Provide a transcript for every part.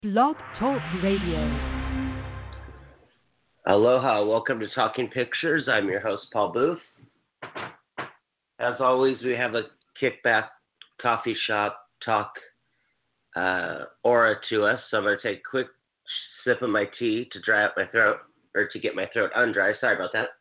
Blog Talk Radio. Aloha, welcome to Talking Pictures. I'm your host, Paul Booth. As always, we have a kickback coffee shop talk aura to us, so I'm going to take a quick sip of my tea to dry out my throat, or to get my throat undry. Sorry about that.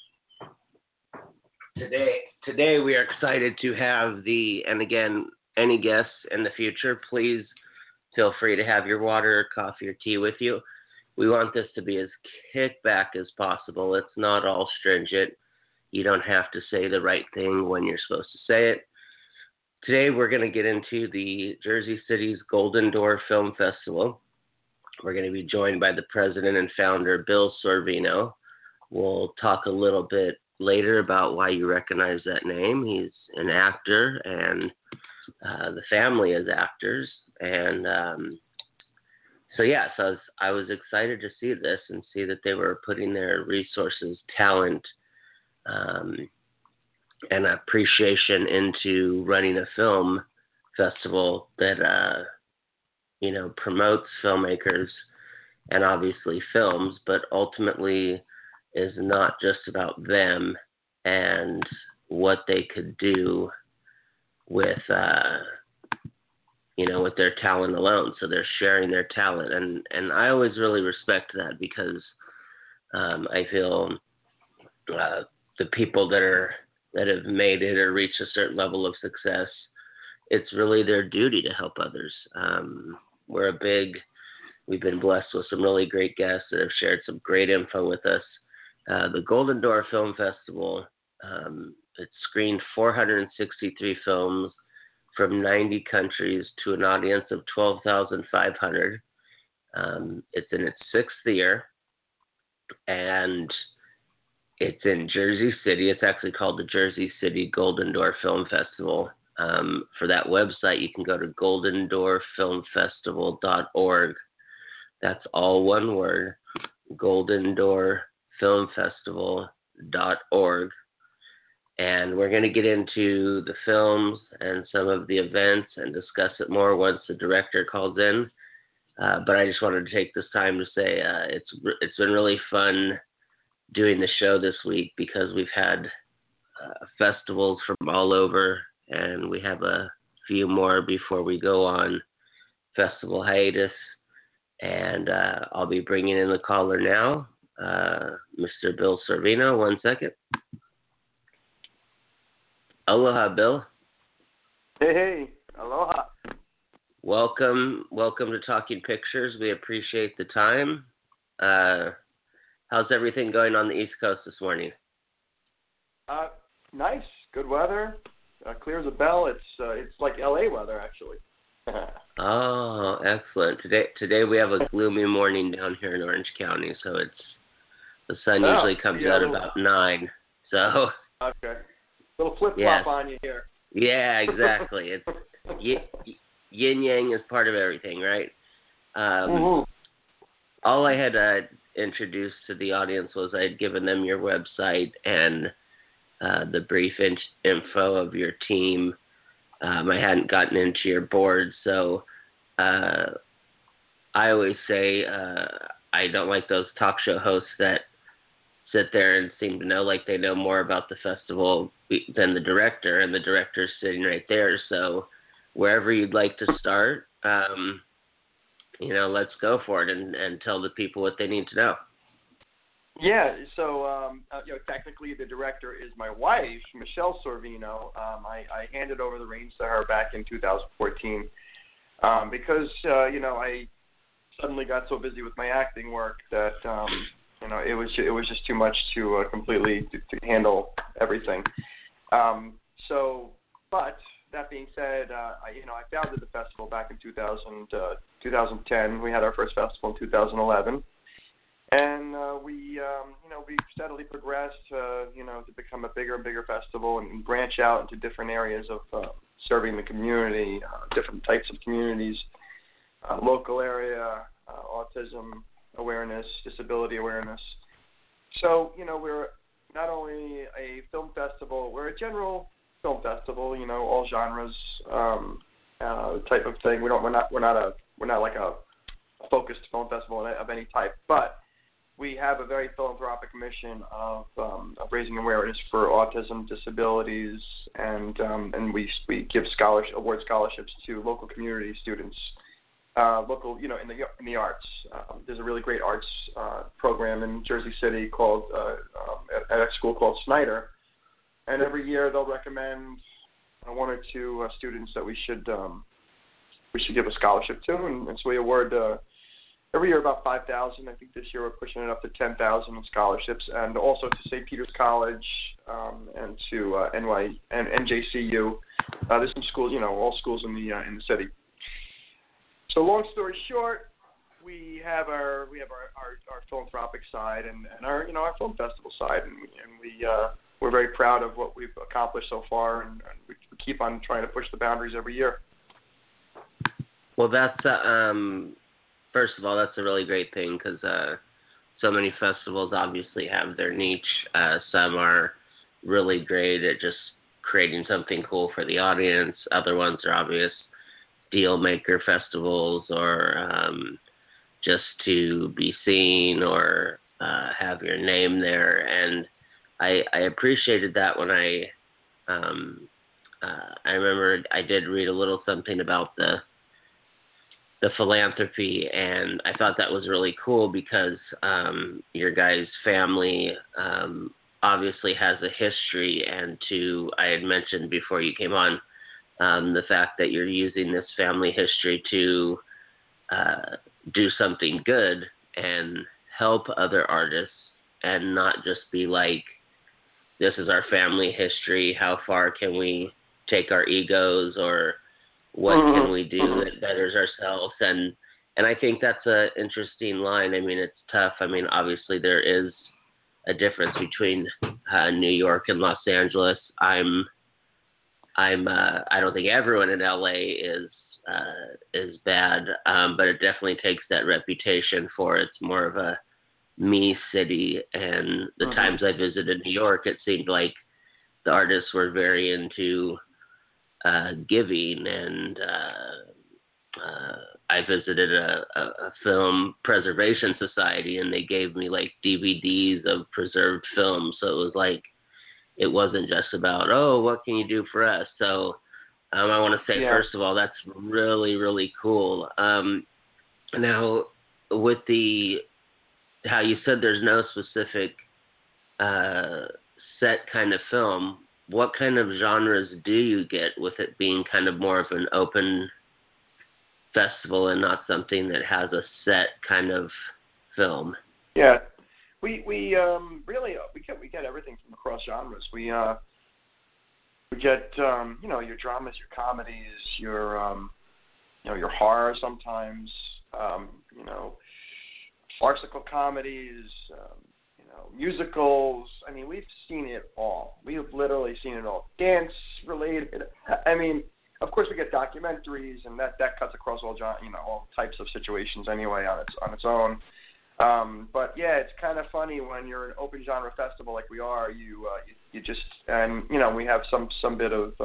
Today we are excited to have and again, any guests in the future, please feel free to have your water, coffee, or tea with you. We want this to be as kickback as possible. It's not all stringent. You don't have to say the right thing when you're supposed to say it. Today we're going to get into the Jersey City's Golden Door Film Festival. We're going to be joined by the president and founder, Bill Sorvino. We'll talk a little bit later about why you recognize that name. He's an actor, and the family is actors. And so I was excited to see this and see that they were putting their resources, talent, and appreciation into running a film festival that, promotes filmmakers and obviously films, but ultimately is not just about them and what they could do with their talent alone. So they're sharing their talent. And I always really respect that because I feel the people that have made it or reached a certain level of success, it's really their duty to help others. We've been blessed with some really great guests that have shared some great info with us. The Golden Door Film Festival, it screened 463 films from 90 countries to an audience of 12,500. It's in its sixth year, and it's in Jersey City. It's actually called the Jersey City Golden Door Film Festival. For that website, you can go to goldendoorfilmfestival.org. That's all one word, goldendoorfilmfestival.org. And we're going to get into the films and some of the events and discuss it more once the director calls in. But I just wanted to take this time to say it's been really fun doing the show this week because we've had festivals from all over, and we have a few more before we go on festival hiatus. And I'll be bringing in the caller now, Mr. Bill Sorvino. 1 second. Aloha, Bill. Hey, aloha. Welcome to Talking Pictures. We appreciate the time. How's everything going on the East Coast this morning? Nice, good weather. Clear as a bell. It's like LA weather, actually. Oh, excellent. Today we have a gloomy morning down here in Orange County, so the sun usually comes out about 9. So okay. Little flip-flop on you here. Yeah, exactly. It's yin-yang is part of everything, right? All I had introduced to the audience was I had given them your website and the brief info of your team. I hadn't gotten into your board, so I always say I don't like those talk show hosts that sit there and seem to know like they know more about the festival than the director, and the director's sitting right there. So wherever you'd like to start, let's go for it and tell the people what they need to know. Yeah, so technically the director is my wife, Michelle Sorvino. I handed over the reins to her back in 2014 because I suddenly got so busy with my acting work that it was just too much to completely to handle everything. But that being said, I founded the festival back in 2010. We had our first festival in 2011, and we steadily progressed, to become a bigger and bigger festival and branch out into different areas of serving the community, different types of communities, local area, autism awareness, disability awareness. So, we're not only a film festival, we're a general film festival, all genres type of thing. We're not like a focused film festival of any type, but we have a very philanthropic mission of raising awareness for autism, disabilities, and we give award scholarships to local community students, local, in the arts. There's a really great arts program in Jersey City called at a school called Snyder, and every year they'll recommend one or two students that we should give a scholarship to, and so we award every year about 5,000. I think this year we're pushing it up to 10,000 in scholarships, and also to St. Peter's College and to NJCU. There's some schools, all schools in the city. So long story short, we have our philanthropic side and our film festival side, and we're very proud of what we've accomplished so far, and we keep on trying to push the boundaries every year. Well, that's first of all, that's a really great thing because so many festivals obviously have their niche. Some are really great at just creating something cool for the audience. Other ones are obvious deal maker festivals or just to be seen or have your name there. And I appreciated that when I remember I did read a little something about the philanthropy, and I thought that was really cool because your guys' family obviously has a history, and I had mentioned before you came on the fact that you're using this family history to do something good and help other artists and not just be like, this is our family history, how far can we take our egos, or what can we do that betters ourselves? And I think that's an interesting line. I mean, it's tough. I mean, obviously there is a difference between New York and Los Angeles. I don't think everyone in LA is bad, but it definitely takes that reputation for it's more of a me city. And the times I visited New York, it seemed like the artists were very into giving, and I visited a film preservation society, and they gave me like DVDs of preserved films. So it was like, it wasn't just about, oh, what can you do for us? So I want to say, first of all, that's really, really cool. Now, with how you said there's no specific set kind of film, what kind of genres do you get with it being kind of more of an open festival and not something that has a set kind of film? Yeah, we get everything from across genres. We get your dramas, your comedies, your horror sometimes, farcical comedies, musicals. I mean, we've seen it all. We have literally seen it all. Dance related. I mean, of course we get documentaries, and that cuts across all all types of situations anyway on its own. But yeah, it's kind of funny when you're an open genre festival like we are. You just, and we have some bit of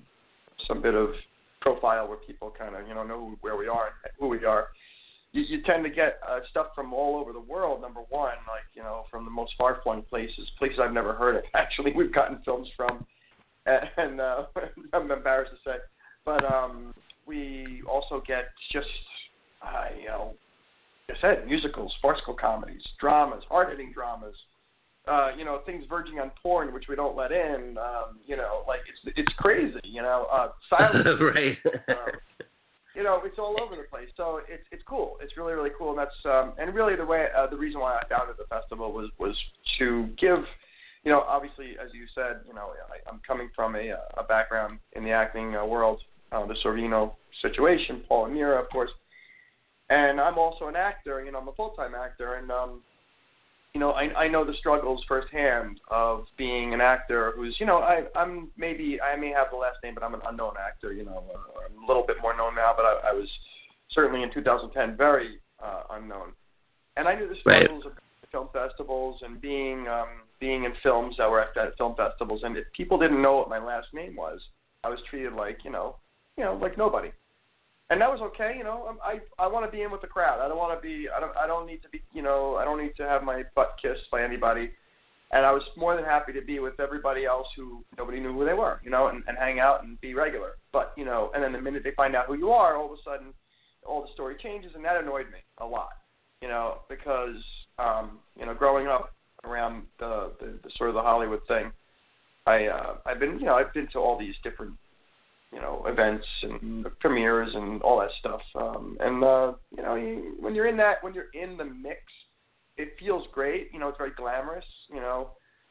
profile where people kind of know where we are and who we are. You tend to get stuff from all over the world, number one, from the most far-flung places I've never heard of. Actually, we've gotten films from, and I'm embarrassed to say. But we also get just, like I said, musicals, farcical comedies, dramas, hard-hitting dramas, things verging on porn, which we don't let in. It's crazy, silence. Right. It's all over the place. So it's cool. It's really, really cool. And that's and really the reason why I founded the festival was to give, obviously, as you said, I'm coming from a background in the acting world, the Sorvino situation, Paul and Mira, of course, and I'm also an actor. I'm a full-time actor, and I know the struggles firsthand of being an actor who's, I may have the last name, but I'm an unknown actor, I'm a little bit more known now, but I was certainly in 2010 very unknown. And I knew the struggles of film festivals and being in films that were at film festivals, and if people didn't know what my last name was, I was treated like, like nobody. And that was okay, you know. I want to be in with the crowd. I don't want to be. I don't need to be. You know, I don't need to have my butt kissed by anybody. And I was more than happy to be with everybody else who nobody knew who they were, you know, and hang out and be regular. But you know, and then the minute they find out who you are, all of a sudden, all the story changes, and that annoyed me a lot, you know, because you know, growing up around the sort of the Hollywood thing, I've been to all these different, you know, events and premieres and all that stuff. You know, when you're in the mix, it feels great. You know, it's very glamorous. You know,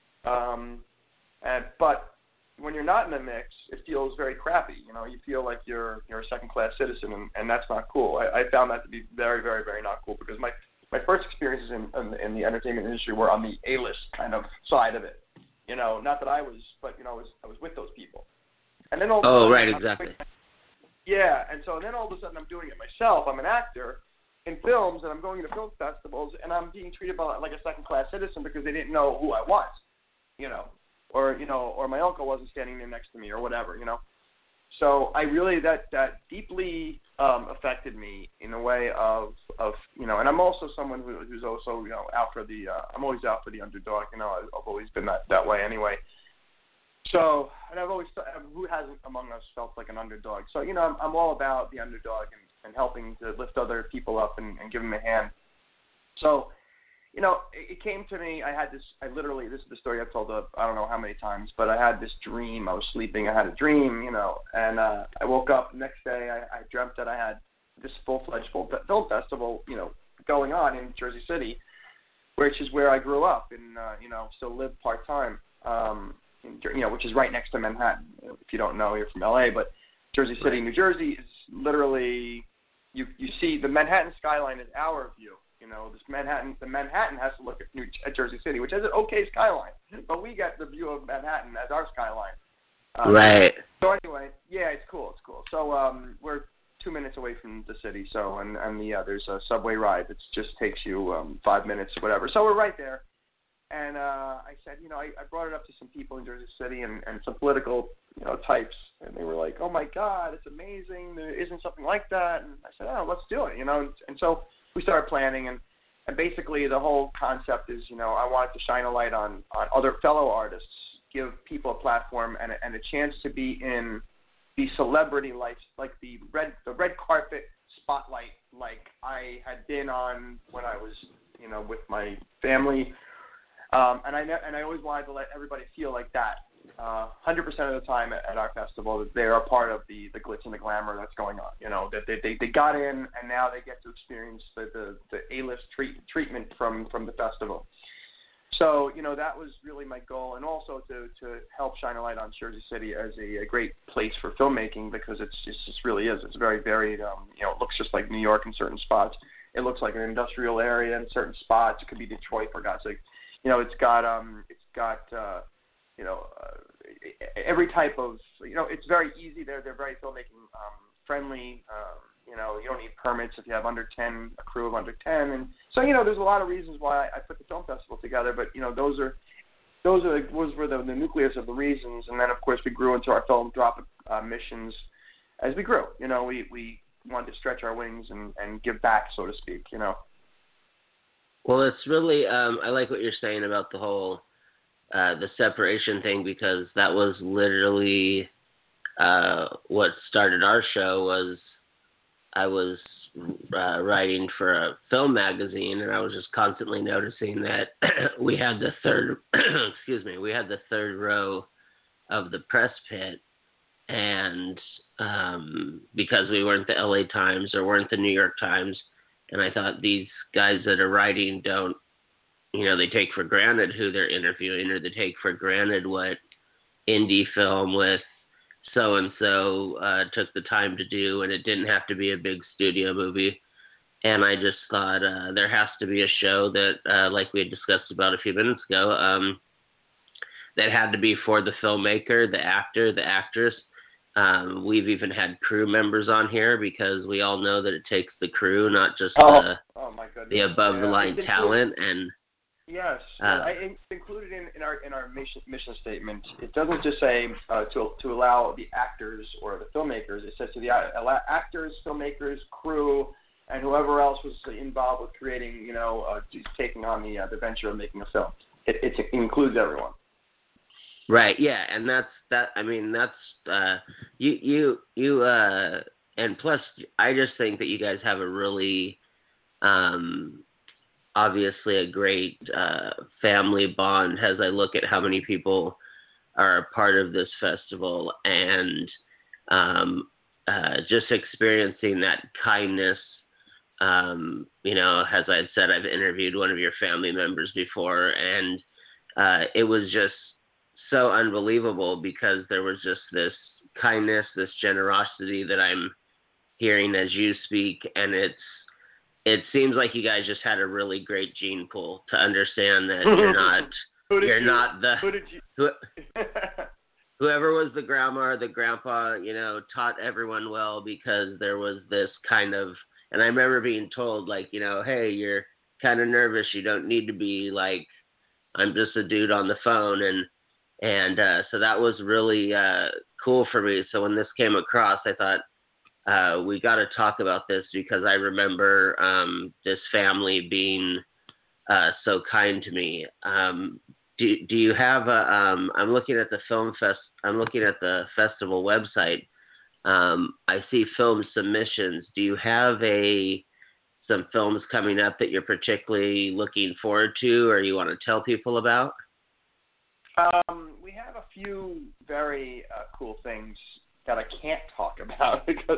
but when you're not in the mix, it feels very crappy. You know, you feel like you're a second-class citizen, and that's not cool. I found that to be very, very, very not cool because my first experiences in the entertainment industry were on the A-list kind of side of it. You know, not that I was, but you know, I was with those people. And then all of a sudden, right, exactly. Yeah, and so then all of a sudden I'm doing it myself. I'm an actor in films, and I'm going to film festivals, and I'm being treated like a second-class citizen because they didn't know who I was, you know, or my uncle wasn't standing there next to me or whatever, you know. So I really that deeply affected me in a way of you know, and I'm also someone who's also, you know, out for the I'm always out for the underdog, you know. I've always been that way anyway. So, and I've always, who hasn't among us felt like an underdog? So, you know, I'm all about the underdog and helping to lift other people up and give them a hand. So, you know, it came to me, this is the story I've told I don't know how many times, but I had this dream. I was sleeping, I had a dream, you know, and I woke up the next day, I dreamt that I had this full-fledged film festival, you know, going on in Jersey City, which is where I grew up and, you know, still live part-time. You know, which is right next to Manhattan. If you don't know, you're from LA, but Jersey City, New Jersey is literally, you see the Manhattan skyline is our view. You know, the Manhattan has to look at Jersey City, which has an okay skyline, but we get the view of Manhattan as our skyline. Right. So anyway, yeah, it's cool. So we're 2 minutes away from the city. So and there's a subway ride that just takes you 5 minutes or whatever. So we're right there. And I said, you know, I brought it up to some people in Jersey City and some political, you know, types, and they were like, oh my God, it's amazing. There isn't something like that. And I said, oh, let's do it, you know. And so we started planning, and basically the whole concept is, you know, I wanted to shine a light on other fellow artists, give people a platform and a chance to be in the celebrity life, like the red carpet spotlight, like I had been on when I was, you know, with my family. And I always wanted to let everybody feel like that. 100% of the time at our festival, that they are part of the glitz and the glamour that's going on. You know, that they got in and now they get to experience the A-list treatment from the festival. So, you know, that was really my goal, and also to help shine a light on Jersey City as a great place for filmmaking, because it just really is. It's very varied. You know, it looks just like New York in certain spots. It looks like an industrial area in certain spots. It could be Detroit, for God's sake. You know, it's got you know, every type of, you know, it's very easy. They're very filmmaking friendly. You know, you don't need permits if you have under 10, a crew of under 10, and so, you know, there's a lot of reasons why I put the film festival together. But you know, those were the nucleus of the reasons, and then of course we grew into our philanthropic missions as we grew. You know, we wanted to stretch our wings and give back, so to speak. You know. Well, it's really, I like what you're saying about the whole, the separation thing, because that was literally what started our show. Was I was writing for a film magazine, and I was just constantly noticing that we had the third, we had the third row of the press pit, and because we weren't the LA Times or weren't the New York Times. And I thought, these guys that are writing don't, you know, they take for granted who they're interviewing, or they take for granted what indie film with so-and-so took the time to do, and it didn't have to be a big studio movie. And I just thought there has to be a show that, like we had discussed about a few minutes ago, that had to be for the filmmaker, the actor, the actress. We've even had crew members on here, because we all know that it takes the crew, not just the above-the-line talent. And Yes, it's included in our mission statement. It doesn't just say to allow the actors or the filmmakers. It says to the actors, filmmakers, crew, and whoever else was involved with creating, taking on the venture of making a film. It includes everyone. Right. Yeah, and that's. I mean, that's you. And plus, I just think that you guys have a really obviously a great family bond as I look at how many people are a part of this festival, and just experiencing that kindness. As I said, I've interviewed one of your family members before, and it was just so unbelievable because there was just this kindness, this generosity that I'm hearing as you speak, and it seems like you guys just had a really great gene pool to understand that whoever was the grandma or the grandpa, taught everyone well because there was this kind of, and I remember being told like, hey, you're kind of nervous. You don't need to be like, I'm just a dude on the phone. And so that was really cool for me. So when this came across, I thought, we got to talk about this because I remember this family being so kind to me. Do you have I'm looking at the festival website. I see film submissions. Do you have some films coming up that you're particularly looking forward to or you want to tell people about? We have a few very cool things that I can't talk about because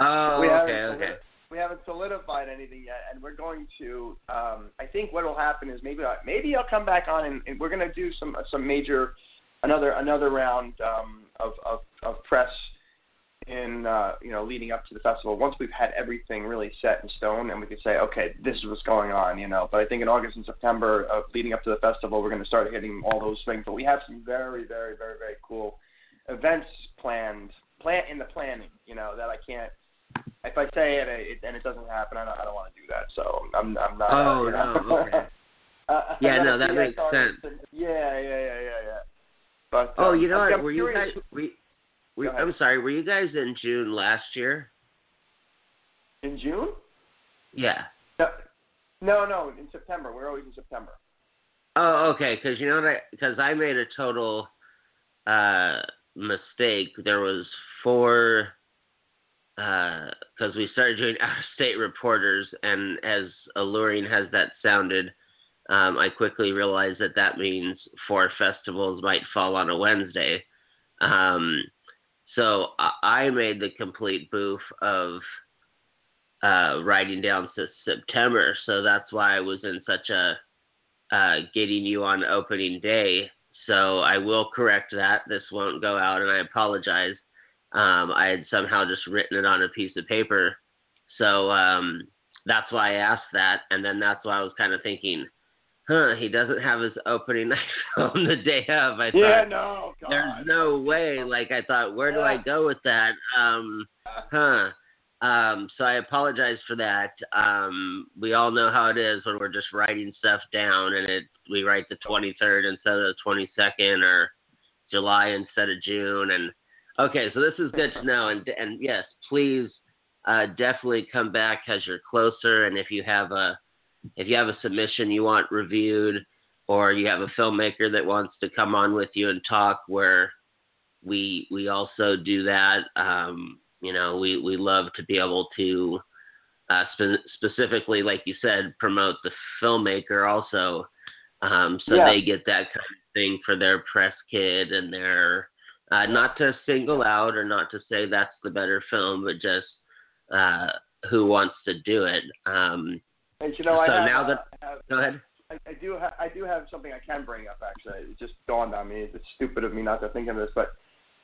we haven't solidified anything yet, and we're going to. I think what will happen is maybe I'll come back on and we're going to do some major another round of press in leading up to the festival. Once we've had everything really set in stone, and we can say, okay, this is what's going on, But I think in August and September, leading up to the festival, we're going to start hitting all those things. But we have some very, very, very, very cool events planned in the planning, that I can't. If I say it and it doesn't happen, I don't want to do that. So I'm not. Oh no. Okay. That makes sense. Yeah. But what? Were you guys? I'm sorry. Were you guys in June last year? In June? Yeah. No. In September. We're always in September. Oh, okay. Because I made a total mistake. There was 4. Because we started doing out-of-state reporters, and as alluring as that sounded, I quickly realized that means 4 festivals might fall on a Wednesday. So I made the complete boof of writing down to September, so that's why I was in such a getting you on opening day. So I will correct that. This won't go out, and I apologize. I had somehow just written it on a piece of paper. So that's why I asked that. And then that's why I was kind of thinking, he doesn't have his opening night film the day of. I thought, no, God. There's no way. Like, I thought, where do I go with that? So I apologize for that. We all know how it is when we're just writing stuff down and we write the 23rd instead of the 22nd or July instead of June. And okay, so this is good to know. And yes, please definitely come back as you're closer. And if you have a submission you want reviewed, or you have a filmmaker that wants to come on with you and talk, where we also do that. We love to be able to specifically, like you said, promote the filmmaker also, they get that kind of thing for their press kit and their not to single out or not to say that's the better film, but just who wants to do it. And go ahead. I do have something I can bring up. Actually, it just dawned on me. It's stupid of me not to think of this, but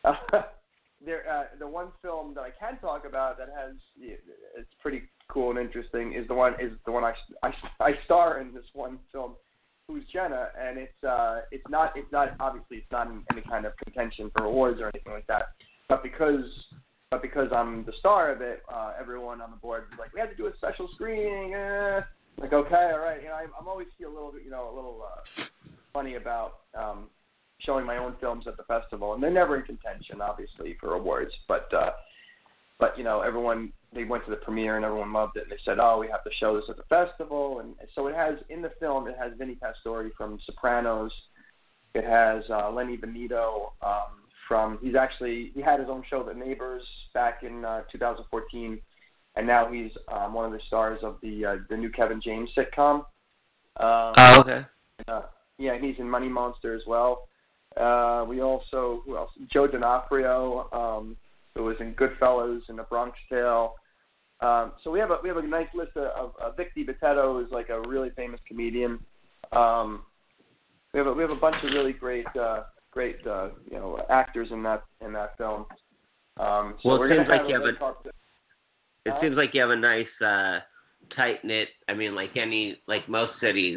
the one film that I can talk about that it's pretty cool and interesting is the one I star in. This one film, Who's Jenna, and it's not obviously it's not in any kind of contention for awards or anything like that, but because I'm the star of it, everyone on the board was like, we had to do a special screening. Like, okay, all right. I'm always feel a little bit, funny about showing my own films at the festival, and they're never in contention, obviously, for awards. But everyone, they went to the premiere and everyone loved it, and they said, oh, we have to show this at the festival, and so it has in the film. It has Vinny Pastore from Sopranos. It has Lenny Benito he had his own show, The Neighbors, back in 2014. And now he's one of the stars of the new Kevin James sitcom. Okay. And he's in Money Monster as well. Who else? Joe D'Onofrio, who was in Goodfellas and A Bronx Tale. So we have a nice list of Vic DiBitetto, who's like a really famous comedian. We have a bunch of really great actors in that film. Well, it seems like you have It seems like you have a nice, tight-knit, like most cities,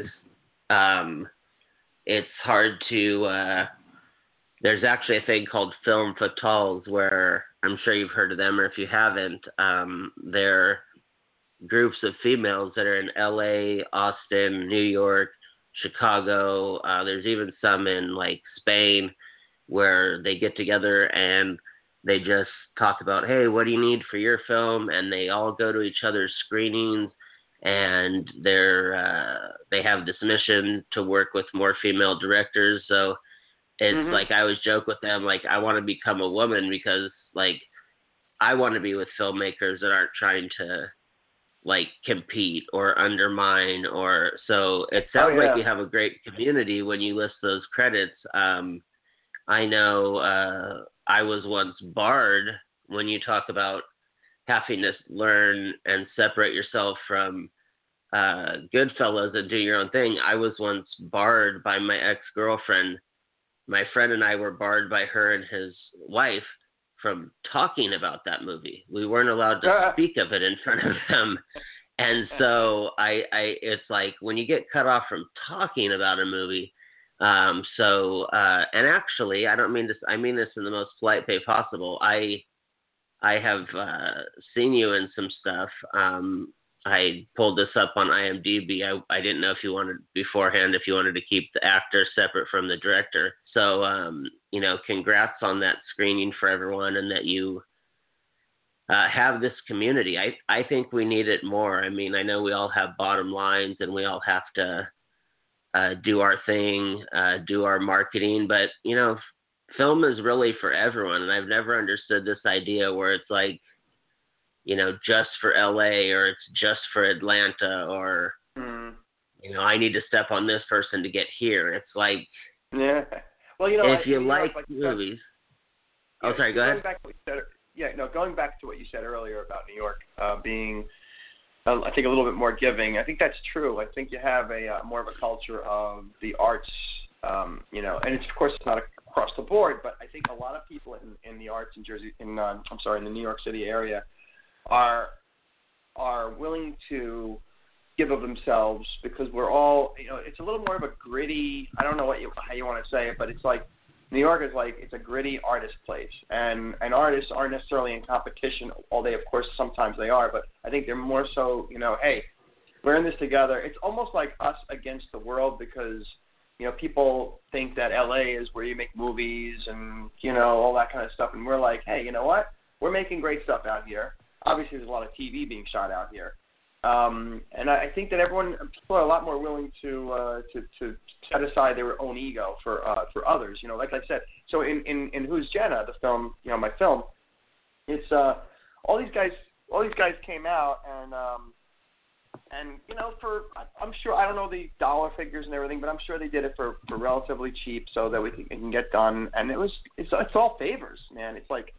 it's hard to, there's actually a thing called Film Fatales where, I'm sure you've heard of them, or if you haven't, they're groups of females that are in LA, Austin, New York, Chicago, there's even some in, like, Spain, where they get together and they just talk about, hey, what do you need for your film? And they all go to each other's screenings, and they have this mission to work with more female directors. So it's like, I always joke with them, like, I want to become a woman because, like, I want to be with filmmakers that aren't trying to, like, compete or undermine so it sounds like you have a great community when you list those credits. I know, I was once barred when you talk about having to learn and separate yourself from Goodfellas and do your own thing. I was once barred by my ex-girlfriend. My friend and I were barred by her and his wife from talking about that movie. We weren't allowed to speak of it in front of them. And so it's like when you get cut off from talking about a movie, and actually, I don't mean this, I mean this in the most polite way possible. I have seen you in some stuff. I pulled this up on IMDb. I didn't know if you wanted to keep the actor separate from the director. So, congrats on that screening for everyone, and that you have this community. I think we need it more. I mean, I know we all have bottom lines and we all have to do our thing, do our marketing, but, film is really for everyone. And I've never understood this idea where it's like, just for LA, or it's just for Atlanta, or, I need to step on this person to get here. It's like, yeah. Well, if you like movies. Oh, sorry, go ahead. Going back to what you said earlier about New York being, I think, a little bit more giving. I think that's true. I think you have a more of a culture of the arts, and it's, of course, not across the board, but I think a lot of people in the arts in in the New York City area are willing to give of themselves, because we're all, it's a little more of a gritty, I don't know how you want to say it, but it's like New York is like, it's a gritty artist place, and artists aren't necessarily in competition, although of course sometimes they are, but I think they're more so, hey, we're in this together. It's almost like us against the world, because people think that LA is where you make movies and all that kind of stuff, and we're like, hey, you know what? We're making great stuff out here. Obviously, there's a lot of TV being shot out here. And I think that people are a lot more willing to set aside their own ego for others. Like I said, so in Who's Jenna, the film, my film, it's all these guys came out, and I'm sure, I don't know the dollar figures and everything, but I'm sure they did it for relatively cheap so that it can get done. And it's all favors, man. It's like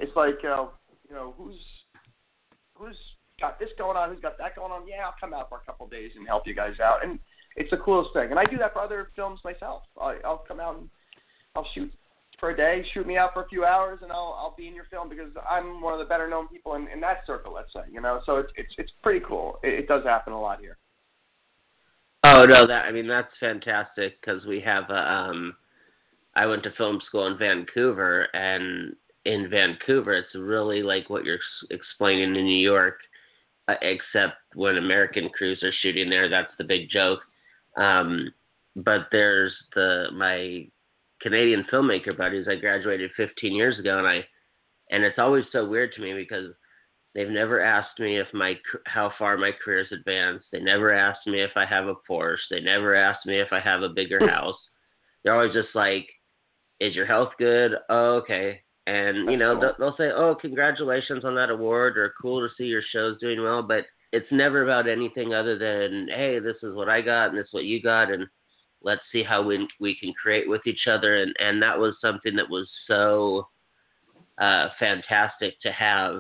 who's got this going on, who's got that going on, yeah, I'll come out for a couple of days and help you guys out. And it's the coolest thing. And I do that for other films myself. I'll come out and I'll shoot for a day, shoot me out for a few hours, and I'll be in your film because I'm one of the better known people in that circle, let's say. So it's pretty cool. It does happen a lot here. Oh, no, that's fantastic, because we have I went to film school in Vancouver, and in Vancouver, it's really like what you're explaining in New York. except when American crews are shooting there. That's the big joke. But there's my Canadian filmmaker buddies. I graduated 15 years ago, and it's always so weird to me because they've never asked me how far my career's advanced. They never asked me if I have a Porsche. They never asked me if I have a bigger house. They're always just like, "Is your health good? Oh, okay." And, they'll say, "Oh, congratulations on that award," or "Cool to see your show's doing well." But it's never about anything other than, "Hey, this is what I got and this is what you got, and let's see how we can create with each other." And that was something that was so fantastic to have.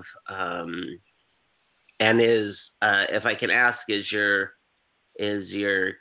And if I can ask, is your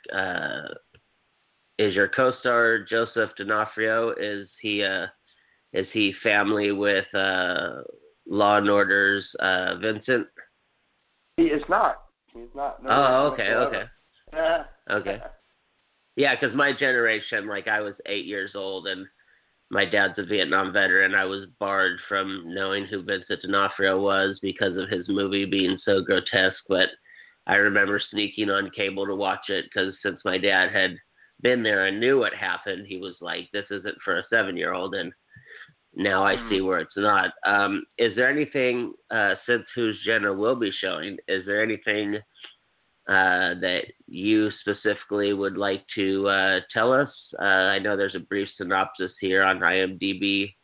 co-star Joseph D'Onofrio, is he family with Law and Order's Vincent? He is not. He's not. No, oh, okay. Okay. Yeah. Yeah, because my generation, like, I was 8 years old, and my dad's a Vietnam veteran. I was barred from knowing who Vincent D'Onofrio was because of his movie being so grotesque, but I remember sneaking on cable to watch it because since my dad had been there and knew what happened, he was like, "This isn't for a 7-year-old," and now I see where it's not. Is there anything, since Who's Jenna will be showing, is there anything that you specifically would like to tell us? I know there's a brief synopsis here on IMDb.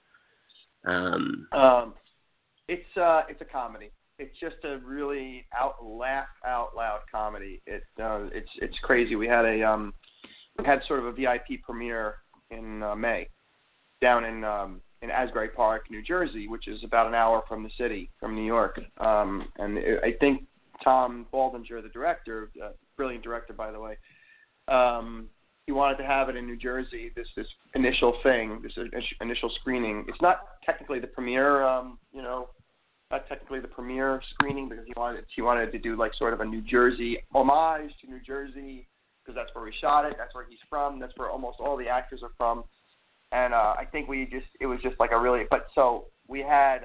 It's a comedy. It's just a really laugh out loud comedy. It's crazy. We had sort of a VIP premiere in May down in Asbury Park, New Jersey, which is about an hour from the city, from New York. I think Tom Baldinger, the director, brilliant director, by the way, he wanted to have it in New Jersey, this initial thing, this initial screening. It's not technically the premiere, not technically the premiere screening, because he wanted to do like sort of a New Jersey homage to New Jersey, because that's where we shot it, that's where he's from, that's where almost all the actors are from. And I think it was just like a really, but so we had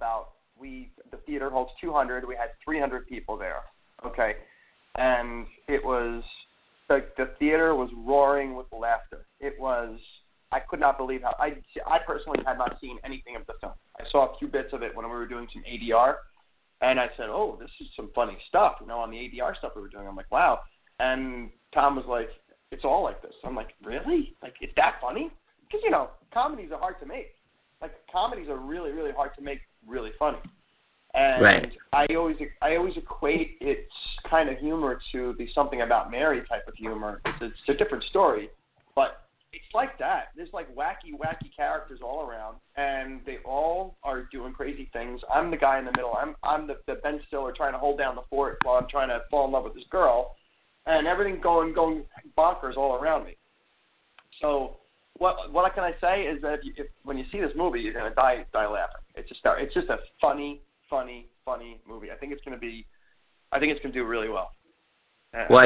the theater holds 200, we had 300 people there, okay? And it was, the theater was roaring with laughter. I could not believe how, I personally had not seen anything of the film. I saw a few bits of it when we were doing some ADR, and I said, "Oh, this is some funny stuff," on the ADR stuff we were doing. I'm like, wow. And Tom was like, "It's all like this." I'm like, "Really? Like, it's that funny?" Because, comedies are hard to make. Like, comedies are really, really hard to make really funny. And right. I always equate its kind of humor to the Something About Mary type of humor. It's a different story, but it's like that. There's like wacky characters all around, and they all are doing crazy things. I'm the guy in the middle. I'm the Ben Stiller trying to hold down the fort while I'm trying to fall in love with this girl, and everything going bonkers all around me. So what can I say is that if when you see this movie, you're gonna die laughing. It's just a funny movie. I think it's gonna do really well. Well,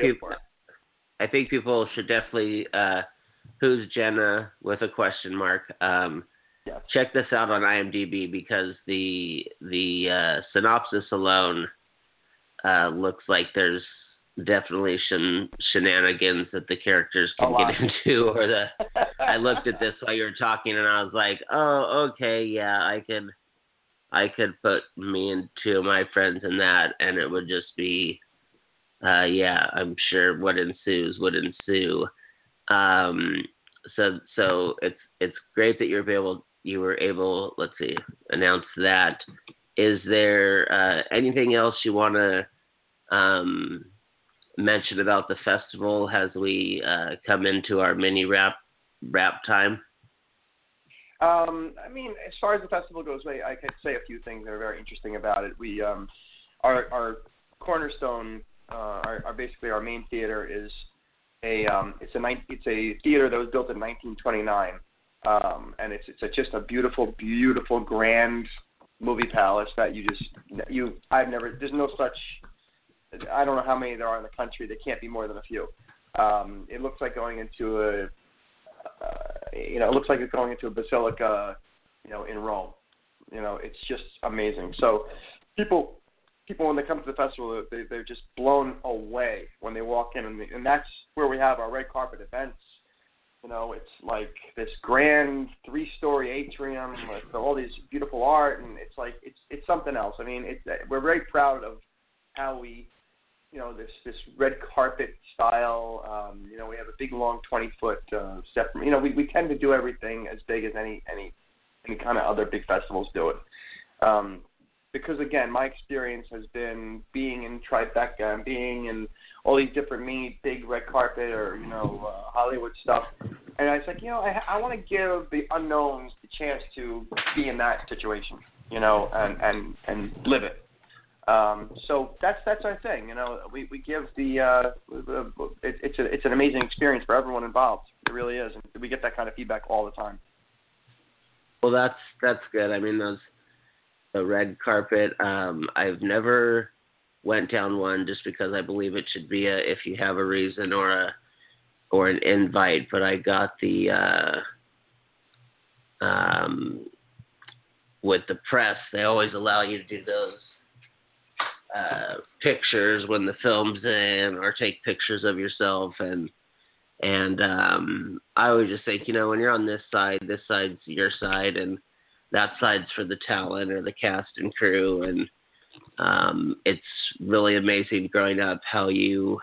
I think people should definitely Who's Jenna with a question mark. Yes. Check this out on IMDb because the synopsis alone looks like there's definitely some shenanigans that the characters can get into. Or I looked at this while you were talking and I was like, oh, okay, yeah, I could put me and two of my friends in that, and it would just be, I'm sure what ensues would ensue. So it's great that you were able, let's see, announce that. Is there anything else you want to mention about the festival as we come into our mini wrap time? I mean, as far as the festival goes, I could say a few things that are very interesting about it. We our cornerstone, basically our main theater is it's a theater that was built in 1929, and it's just a beautiful grand movie palace that there's no such, I don't know how many there are in the country. There can't be more than a few. It looks like going into it looks like it's going into a basilica, in Rome. It's just amazing. So people people when they come to the festival, they're just blown away when they walk in, and that's where we have our red carpet events. You know, it's like this grand 3-story atrium with all these beautiful art, and it's like it's something else. I mean, we're very proud of how we, you know, this red carpet style. You know, we have a big long 20-foot step. You know, we tend to do everything as big as any kind of other big festivals do it. Because again, my experience has been being in Tribeca and being in all these different big red carpet or, you know, Hollywood stuff. And I was like, you know, I want to give the unknowns the chance to be in that situation, you know, and live it. So that's our thing, you know. We give it's an amazing experience for everyone involved. It really is, and we get that kind of feedback all the time. Well, that's good. I mean, the red carpet. I've never went down one just because I believe it should be if you have a reason or an invite. But I got the with the press, they always allow you to do those pictures when the film's in, or take pictures of yourself, and I always just think, you know, when you're on this side's your side, and that side's for the talent or the cast and crew, and it's really amazing growing up how you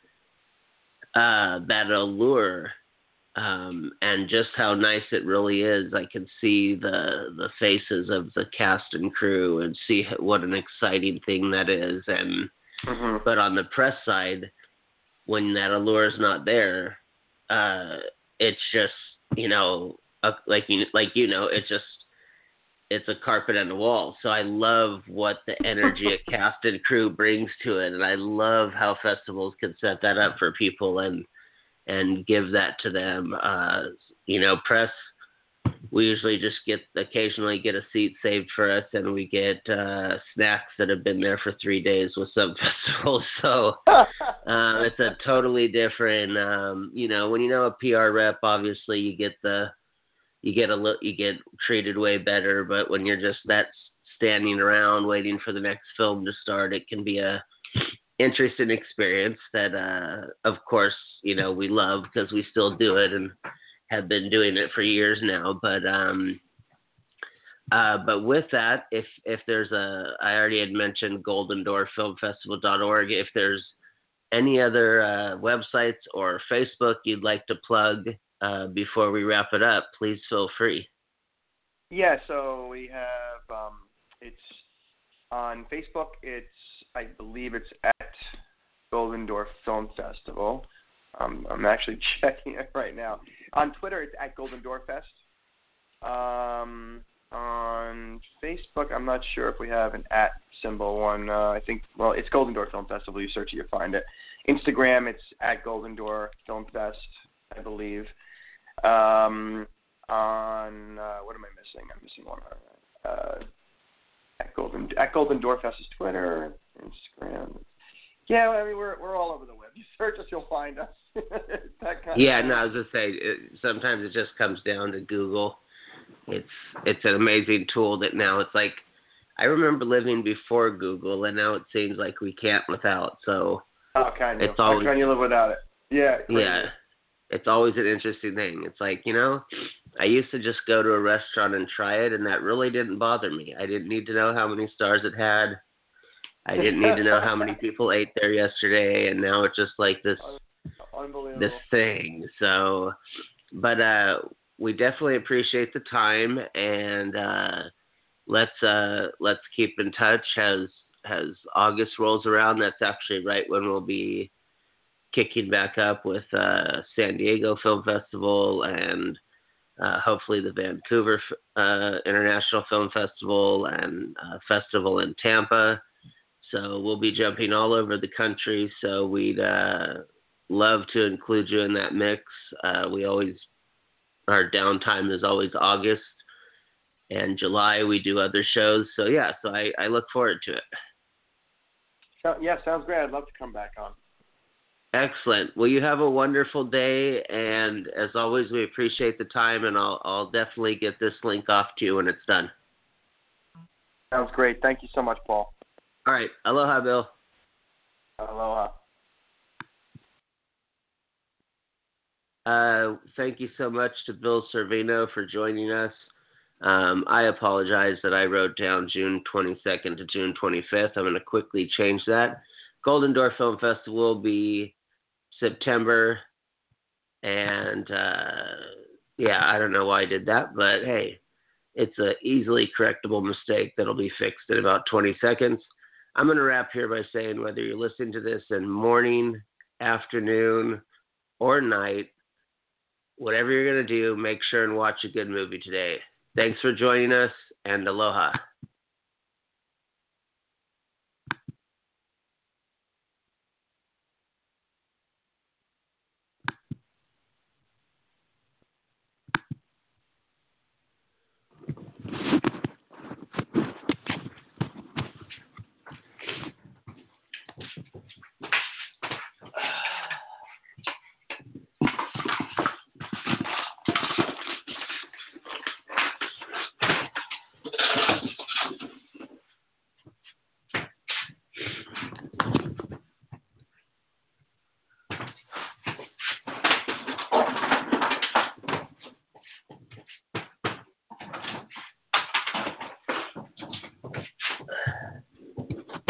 that allure, and just how nice it really is. I can see the faces of the cast and crew and see what an exciting thing that is. And but on the press side, when that allure is not there, it's just, you know, it's a carpet and a wall. So I love what the energy of cast and crew brings to it, and I love how festivals can set that up for people and give that to them. You know, press, we usually just occasionally get a seat saved for us, and we get snacks that have been there for 3 days with some festivals. So it's a totally different, you know, when you know a PR rep, obviously you get treated way better, but when you're just standing around waiting for the next film to start, it can be a interesting experience that, of course, you know, we love because we still do it and have been doing it for years now. But with that, if there's I already had mentioned GoldenDoorFilmFestival.org. If there's any other websites or Facebook you'd like to plug before we wrap it up, please feel free. Yeah, so we have it's on Facebook. I believe it's at Golden Door Film Festival. I'm actually checking it right now. On Twitter, it's at Golden Door Fest. On Facebook, I'm not sure if we have an at symbol one. I think, well, it's Golden Door Film Festival. You search it, you find it. Instagram, it's at Golden Door Film Fest, I believe. On what am I missing? I'm missing one. At Golden Door Fest is Twitter, Instagram. Yeah, I mean we're all over the web. You search us, you'll find us. That kind yeah, of no, I was just saying. Sometimes it just comes down to Google. It's an amazing tool that now it's like, I remember living before Google, and now it seems like we can't without. So how can you live without it? Yeah. Crazy. Yeah. It's always an interesting thing. It's like, you know, I used to just go to a restaurant and try it, and that really didn't bother me. I didn't need to know how many stars it had. I didn't need to know how many people ate there yesterday, and now it's just like this thing. So, but we definitely appreciate the time, and let's keep in touch as August rolls around. That's actually right when we'll be kicking back up with San Diego Film Festival and hopefully the Vancouver International Film Festival and festival in Tampa. So we'll be jumping all over the country. So we'd love to include you in that mix. Our downtime is always August, and July we do other shows. So yeah, so I look forward to it. So, yeah, sounds great. I'd love to come back on. Excellent. Well, you have a wonderful day, and as always, we appreciate the time, and I'll definitely get this link off to you when it's done. Sounds great. Thank you so much, Paul. All right. Aloha, Bill. Aloha. Thank you so much to Bill Servino for joining us. I apologize that I wrote down June 22nd to June 25th. I'm going to quickly change that. Golden Door Film Festival will be September. And, I don't know why I did that, but hey, it's an easily correctable mistake that'll be fixed in about 20 seconds. I'm going to wrap here by saying whether you're listening to this in morning, afternoon, or night, whatever you're going to do, make sure and watch a good movie today. Thanks for joining us, and aloha.